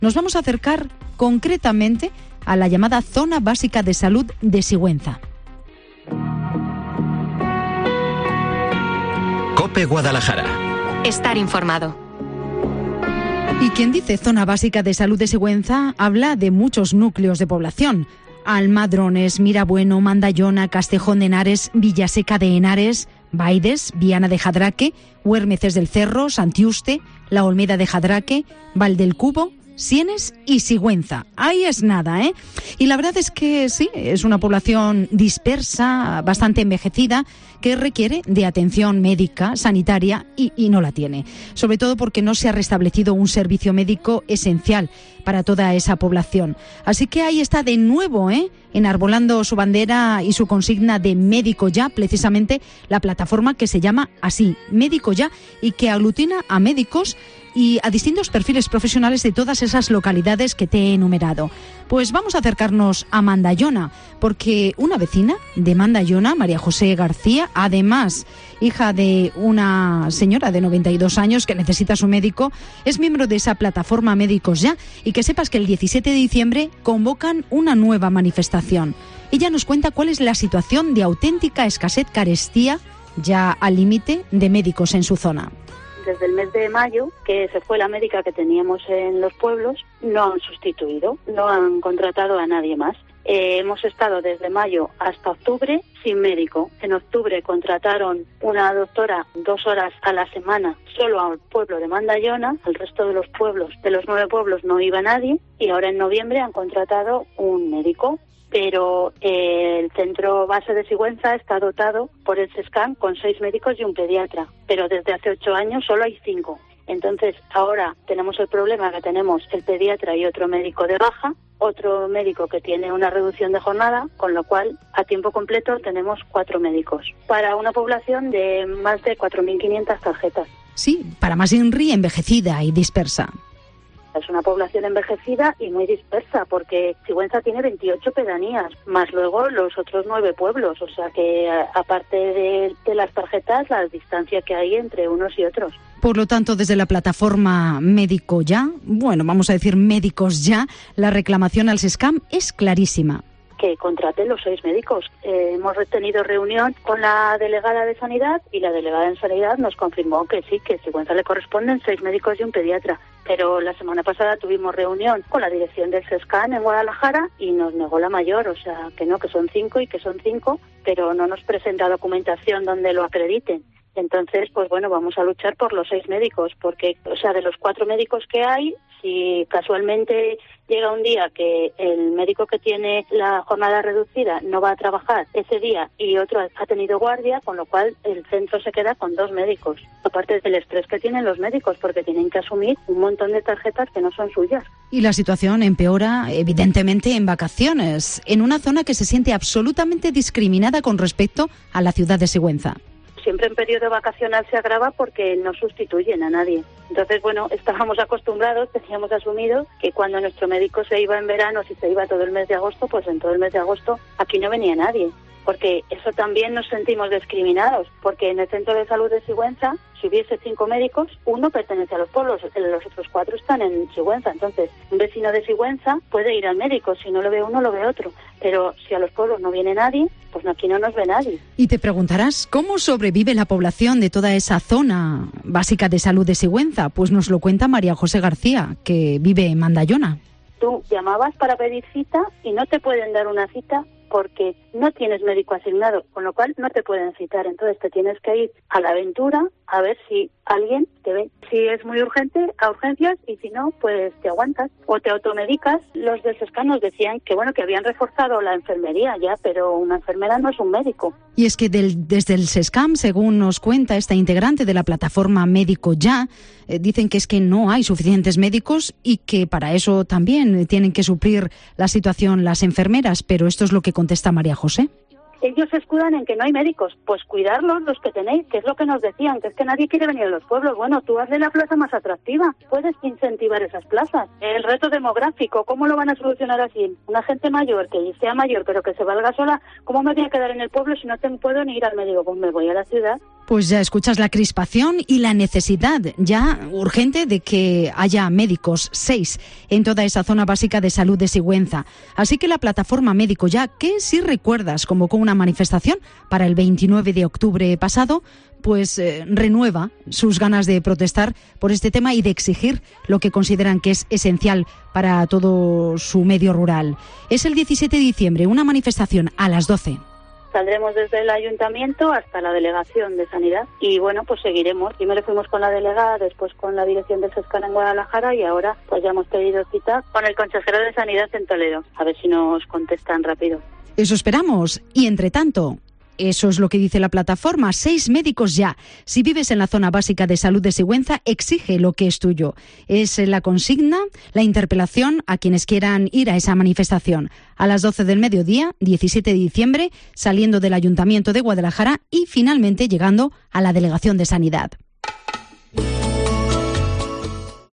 Nos vamos a acercar concretamente a la llamada Zona Básica de Salud de Sigüenza. COPE Guadalajara. Estar informado. Y quien dice Zona Básica de Salud de Sigüenza habla de muchos núcleos de población. Almadrones, Mirabueno, Mandallona, Castejón de Henares, Villaseca de Henares, Baides, Viana de Jadraque, Huérmeces del Cerro, Santiuste, La Olmeda de Jadraque, Valdelcubo, Sienes y Sigüenza. Ahí es nada, ¿eh? Y la verdad es que sí, es una población dispersa, bastante envejecida, que requiere de atención médica, sanitaria y no la tiene. Sobre todo porque no se ha restablecido un servicio médico esencial para toda esa población. Así que ahí está de nuevo, enarbolando su bandera y su consigna de Médico Ya, precisamente la plataforma que se llama así, Médico Ya, y que aglutina a médicos y a distintos perfiles profesionales de todas esas localidades que te he enumerado. Pues vamos a acercarnos a Mandallona, porque una vecina de Mandallona, María José García, además hija de una señora de 92 años que necesita su médico, es miembro de esa plataforma Médicos Ya, y que sepas que el 17 de diciembre convocan una nueva manifestación. Ella nos cuenta cuál es la situación de auténtica escasez, carestía, ya al límite de médicos en su zona. Desde el mes de mayo, que se fue la médica que teníamos en los pueblos, no han sustituido, no han contratado a nadie más. Hemos estado desde mayo hasta octubre sin médico. En octubre contrataron una doctora 2 horas a la semana solo al pueblo de Mandallona, al resto de los pueblos, de los 9 pueblos no iba nadie, y ahora en noviembre han contratado un médico. Pero el centro base de Sigüenza está dotado por el SESCAM con 6 médicos y un pediatra, pero desde hace 8 años solo hay 5. Entonces ahora tenemos el problema que tenemos el pediatra y otro médico de baja, otro médico que tiene una reducción de jornada, con lo cual a tiempo completo tenemos 4 médicos para una población de más de 4.500 tarjetas. Sí, para más INRI envejecida y dispersa. Es una población envejecida y muy dispersa, porque Sigüenza tiene 28 pedanías, más luego los otros 9 pueblos, o sea que aparte de las tarjetas, la distancia que hay entre unos y otros. Por lo tanto, desde la plataforma Médico Ya, bueno, vamos a decir Médicos Ya, la reclamación al SESCAM es clarísima. Que contraten los 6 médicos. Hemos tenido reunión con la delegada de Sanidad y la delegada de Sanidad nos confirmó que sí, que a Sigüenza le corresponden 6 médicos y un pediatra. Pero la semana pasada tuvimos reunión con la dirección del SESCAM en Guadalajara y nos negó la mayor, o sea, que no, que son 5 y que son 5, pero no nos presenta documentación donde lo acrediten. Entonces, pues bueno, vamos a luchar por los 6 médicos, porque, o sea, de los 4 médicos que hay, si casualmente llega un día que el médico que tiene la jornada reducida no va a trabajar ese día y otro ha tenido guardia, con lo cual el centro se queda con 2 médicos. Aparte del estrés que tienen los médicos, porque tienen que asumir un montón de tarjetas que no son suyas. Y la situación empeora, evidentemente, en vacaciones, en una zona que se siente absolutamente discriminada con respecto a la ciudad de Sigüenza. Siempre en periodo vacacional se agrava porque no sustituyen a nadie. Entonces, bueno, estábamos acostumbrados, teníamos asumido que cuando nuestro médico se iba en verano, si se iba todo el mes de agosto, pues en todo el mes de agosto aquí no venía nadie. Porque eso también nos sentimos discriminados, porque en el centro de salud de Sigüenza, si hubiese 5 médicos, 1 pertenece a los pueblos, los otros 4 están en Sigüenza. Entonces, un vecino de Sigüenza puede ir al médico, si no lo ve uno, lo ve otro. Pero si a los pueblos no viene nadie, pues aquí no nos ve nadie. Y te preguntarás, ¿cómo sobrevive la población de toda esa zona básica de salud de Sigüenza? Pues nos lo cuenta María José García, que vive en Mandallona. Tú llamabas para pedir cita y no te pueden dar una cita porque no tienes médico asignado, con lo cual no te pueden citar. Entonces te tienes que ir a la aventura a ver si alguien te ve. Si es muy urgente, a urgencias, y si no, pues te aguantas o te automedicas. Los del SESCAM nos decían que bueno, que habían reforzado la enfermería ya, pero una enfermera no es un médico. Y es que desde el SESCAM, según nos cuenta esta integrante de la plataforma Médico Ya, dicen que es que no hay suficientes médicos y que para eso también tienen que suplir la situación las enfermeras, pero esto es lo que contesta María José. Ellos se escudan en que no hay médicos. Pues cuidarlos, los que tenéis, que es lo que nos decían, que es que nadie quiere venir a los pueblos. Bueno, tú hazle la plaza más atractiva. Puedes incentivar esas plazas. El reto demográfico, ¿cómo lo van a solucionar así? Una gente mayor, que sea mayor, pero que se valga sola, ¿cómo me voy a quedar en el pueblo si no te puedo ni ir al médico? Pues me voy a la ciudad. Pues ya escuchas la crispación y la necesidad ya urgente de que haya médicos, 6, en toda esa zona básica de salud de Sigüenza. Así que la plataforma Médico Ya, que si recuerdas convocó una manifestación para el 29 de octubre pasado, pues renueva sus ganas de protestar por este tema y de exigir lo que consideran que es esencial para todo su medio rural. Es el 17 de diciembre, una manifestación a las 12. Saldremos desde el ayuntamiento hasta la delegación de sanidad y bueno, pues seguiremos. Primero fuimos con la delegada, después con la dirección de SESCAN en Guadalajara y ahora pues ya hemos pedido cita con el consejero de sanidad en Toledo. A ver si nos contestan rápido. Eso esperamos. Y entre tanto, eso es lo que dice la plataforma, 6 médicos ya. Si vives en la zona básica de salud de Sigüenza, exige lo que es tuyo. Es la consigna, la interpelación a quienes quieran ir a esa manifestación. A las 12 del mediodía, 17 de diciembre, saliendo del Ayuntamiento de Guadalajara y finalmente llegando a la Delegación de Sanidad.